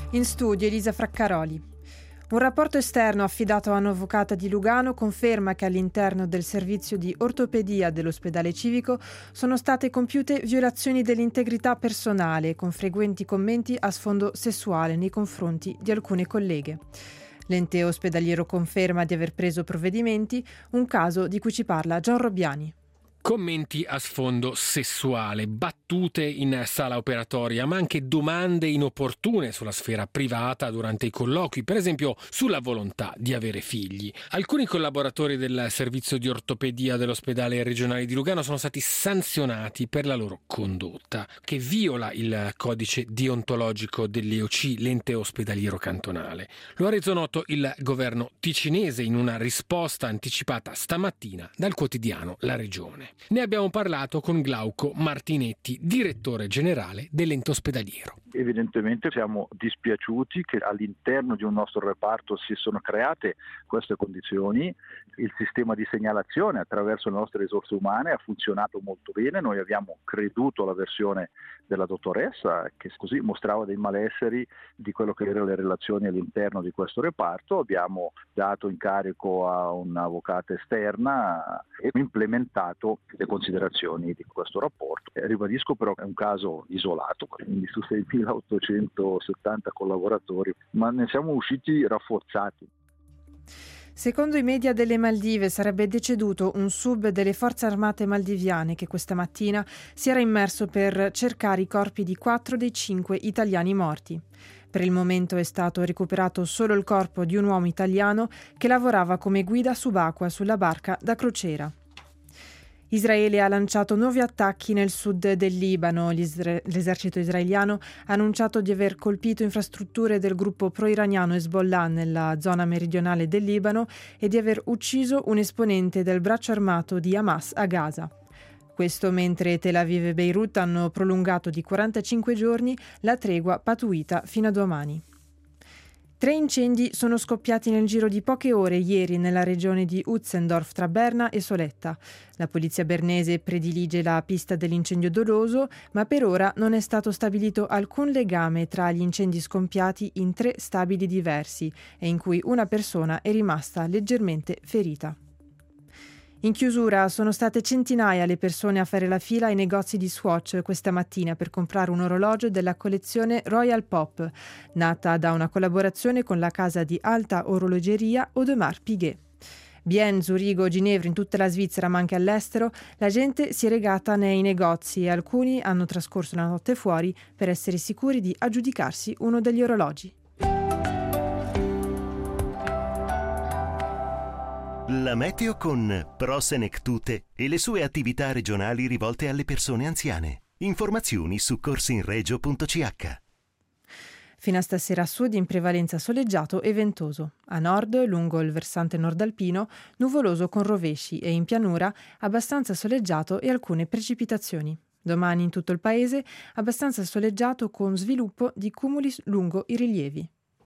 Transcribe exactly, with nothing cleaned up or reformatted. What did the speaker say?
In studio Elisa Fraccaroli. Un rapporto esterno affidato a un'avvocata di Lugano conferma che all'interno del servizio di ortopedia dell'ospedale civico sono state compiute violazioni dell'integrità personale, con frequenti commenti a sfondo sessuale nei confronti di alcune colleghe. L'ente ospedaliero conferma di aver preso provvedimenti, un caso di cui ci parla Gian Robbiani. Commenti a sfondo sessuale, battute in sala operatoria, ma anche domande inopportune sulla sfera privata durante i colloqui, per esempio sulla volontà di avere figli. Alcuni collaboratori del servizio di ortopedia dell'ospedale regionale di Lugano sono stati sanzionati per la loro condotta, che viola il codice deontologico dell'E O C, l'ente ospedaliero cantonale. Lo ha reso noto il governo ticinese in una risposta anticipata stamattina dal quotidiano La Regione. Ne abbiamo parlato con Glauco Martinetti, direttore generale dell'ente ospedaliero. Evidentemente siamo dispiaciuti che all'interno di un nostro reparto si sono create queste condizioni. Il sistema di segnalazione attraverso le nostre risorse umane ha funzionato molto bene. Noi abbiamo creduto alla versione della dottoressa, che così mostrava dei malesseri di quello che erano le relazioni all'interno di questo reparto. Abbiamo dato incarico a un'avvocata esterna e implementato le considerazioni di questo rapporto. E ribadisco però che è un caso isolato, quindi su seimilaottocentosettanta collaboratori, ma ne siamo usciti rafforzati. Secondo i media delle Maldive sarebbe deceduto un sub delle forze armate maldiviane che questa mattina si era immerso per cercare i corpi di quattro dei cinque italiani morti. Per il momento è stato recuperato solo il corpo di un uomo italiano che lavorava come guida subacquea sulla barca da crociera. Israele ha lanciato nuovi attacchi nel sud del Libano. L'esercito israeliano ha annunciato di aver colpito infrastrutture del gruppo pro-iraniano Hezbollah nella zona meridionale del Libano e di aver ucciso un esponente del braccio armato di Hamas a Gaza. Questo mentre Tel Aviv e Beirut hanno prolungato di quarantacinque giorni la tregua pattuita fino a domani. Tre incendi sono scoppiati nel giro di poche ore ieri nella regione di Utzendorf tra Berna e Soletta. La polizia bernese predilige la pista dell'incendio doloso, ma per ora non è stato stabilito alcun legame tra gli incendi scoppiati in tre stabili diversi e in cui una persona è rimasta leggermente ferita. In chiusura sono state centinaia le persone a fare la fila ai negozi di Swatch questa mattina per comprare un orologio della collezione Royal Pop, nata da una collaborazione con la casa di alta orologeria Audemars Piguet. Bienne, Zurigo, Ginevra, in tutta la Svizzera ma anche all'estero, la gente si è regata nei negozi e alcuni hanno trascorso la notte fuori per essere sicuri di aggiudicarsi uno degli orologi. La meteo con Prosenectute e le sue attività regionali rivolte alle persone anziane. Informazioni su corsinregio punto c h. Fino a stasera a sud in prevalenza soleggiato e ventoso. A nord, lungo il versante nordalpino, nuvoloso con rovesci e in pianura abbastanza soleggiato e alcune precipitazioni. Domani in tutto il paese abbastanza soleggiato con sviluppo di cumuli lungo i rilievi.